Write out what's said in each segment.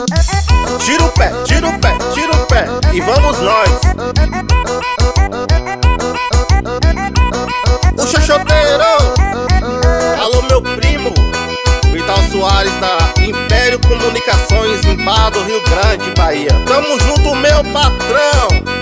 Tira o pé, tira o pé, tira o pé, e vamos nós. O xoxoteiro. Alô meu primo Vital Soares da Império Comunicações, Empado, Rio Grande, Bahia. Tamo junto, meu patrão.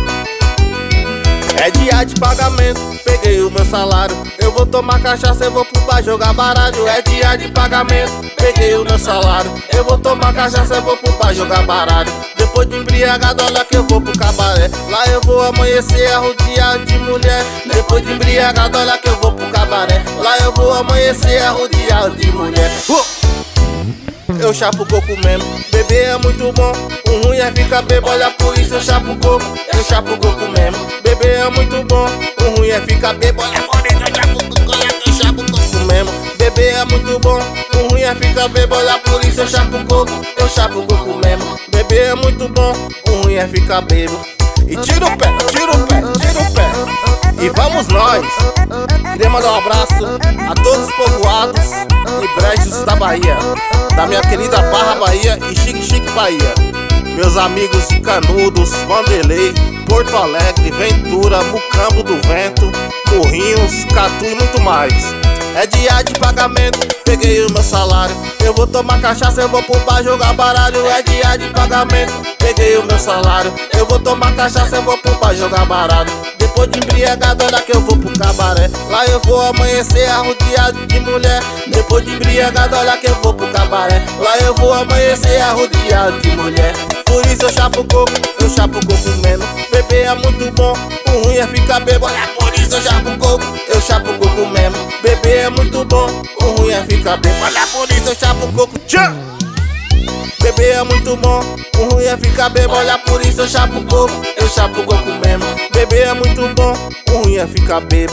É dia de pagamento, peguei o meu salário. Eu vou tomar cachaça, eu vou pro bar jogar baralho. É dia de pagamento, peguei o meu salário. Eu vou tomar cachaça, eu vou pro bar jogar baralho. Depois de embriagado, olha que eu vou pro cabaré. Lá eu vou amanhecer arrodeado de mulher. Depois de embriagado, olha que eu vou pro cabaré. Lá eu vou amanhecer arrodeado de mulher. Eu chapo coco mesmo, beber é muito bom. O ruim é ficar bebo, olha por isso eu chapo coco. Eu chapo coco mesmo, beber é muito bom. O ruim é ficar bebo, olha por isso eu chapo coco. Eu chapo coco mesmo, beber é muito bom. O ruim é ficar bebo, olha por isso eu chapo coco. Eu chapo coco mesmo, beber é muito bom. O ruim é ficar bebo. E tira o pé, tira o pé, tira o pé, e vamos nós. Queria mandar um abraço a todos os povoados e brejos da Bahia, da minha querida Barra Bahia e Xique Bahia. Meus amigos de Canudos, Vanderlei, Porto Alegre, Ventura, Mucambo do Vento, Morrinhos, Catu e muito mais. É dia de pagamento, peguei o meu salário. Eu vou tomar cachaça, eu vou pro bar jogar baralho. É dia de pagamento, peguei o meu salário. Eu vou tomar cachaça, eu vou pro bar jogar baralho. Depois de embriagado, olha que eu vou pro cabaré. Lá eu vou amanhecer arrodeado de mulher. Depois de embriagado, olha que eu vou pro cabaré. Lá eu vou amanhecer arrodeado de mulher. Por isso eu chapo coco mesmo. Beber é muito bom, o ruim é ficar bebo. Olha por isso eu chapo coco mesmo. Beber é muito bom, o ruim é ficar bebo. Olha por isso eu chapo coco. Tchau! Beber é muito bom, o ruim é ficar bebo. Olha por isso eu chapo coco mesmo. Beber é muito bom, o ruim é ficar bebo.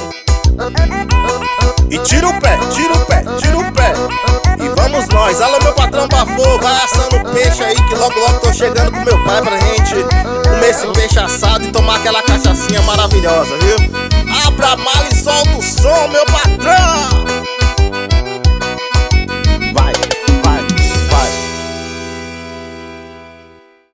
E tira o pé, tira o pé, tira o pé, e vamos nós. Alô meu patrão Bafô, vai assando peixe aí que logo tô chegando com meu pai pra gente comer esse peixe assado e tomar aquela cachaçinha maravilhosa, viu? Abra a mala e solta o som, meu patrão.